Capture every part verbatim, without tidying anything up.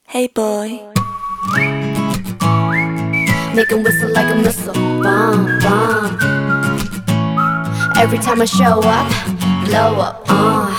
Hey boy. Make 'em whistle like a missile, bomb, bomb. Every time I show up, blow up, uh.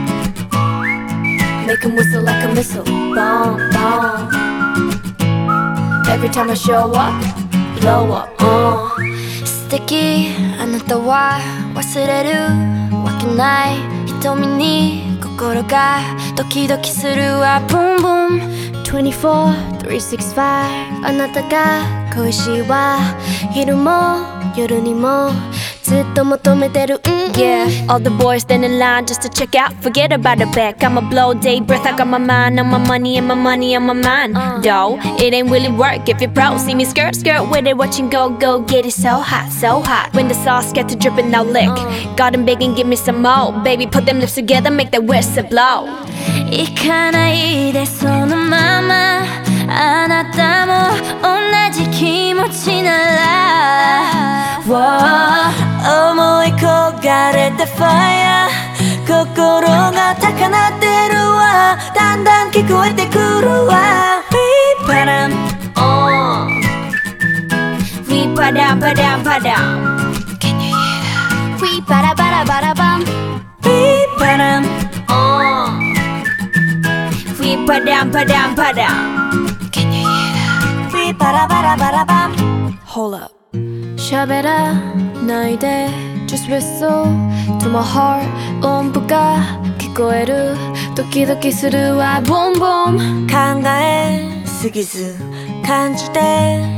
Make 'em whistle like a missile, bomb, bomb. Every time I show up, blow up, uh. 素敵あなたは忘れるわけない瞳に心がドキドキするわ Boom boom twenty-four three sixty-five あなたが恋しいわ昼も夜にもずっと求めてる、mm-mm. Yeah, all the boys stand in line just to check out. Forget about the back. I'ma blow day breath. I got my mind on my money and my money on my mind. Uh. Though it ain't really work if you're pro. See me skirt skirt with it, watching go go get it so hot, so hot. When the sauce gets to dripping, now lick. Uh. Got 'em begging, give me some more. Baby, put them lips together, make that whistle blow. 行かないでそのままあなたも同じ気持ちなら、wow. 思い焦がれたファイヤー心が高鳴ってるわだんだん聞こえてくるわ We padam on We padam padam padam Can you hear that? We pada pada pada bam We padam on We padam padam padam Can you hear that? We pada pada pada bam Hold up 喋らないで Just whistle to my heart 音符が聞こえるドキドキするわ Boom boom 考えすぎず感じて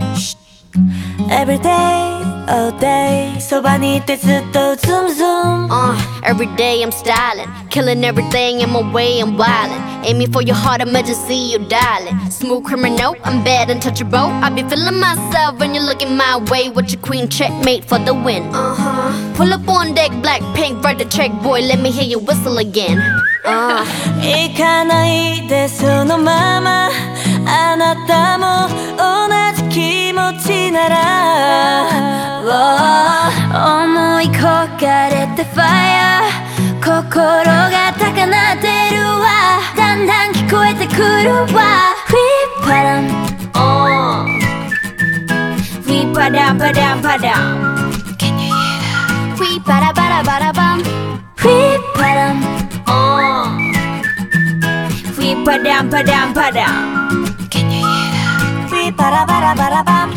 Every day, all day そばにいてずっと Zoom zoom uh, Every day I'm styling Killing everything in my way, I'm wildin' Aiming for your heart, emergency, you dialing Smooth criminal, I'm bad, untouchable I be feeling myself when you're looking my way With your queen checkmate for the win uh-huh. Pull up on deck, black pink, write the check boy Let me hear you whistle again uh. 行かないでそのままあなたも同じ気持ちなら、oh. 思い焦がれてファイヤー心が高鳴ってるわだんだん聞こえてくるわ We padam on We padam padam padam Can you hear that? We pada pada pada bam We padam on We padam padam padam Can you hear that? We pada pada pada bam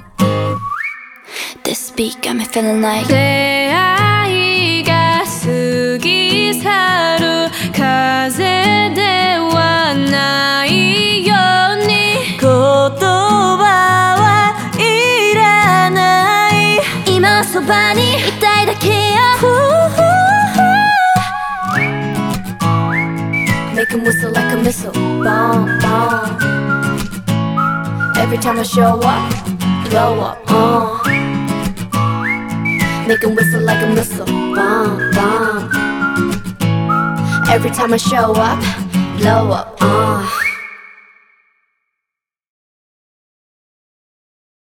This beat got me feeling like 出会いが過ぎ去る風ではないように言葉はいらない今そばにいたいだけよ Make 'em whistle like a missile, bomb, bomb Every time I show up, blow up, uh Make 'em whistle like a missile, bomb, bomb Every time I show up, blow up, uh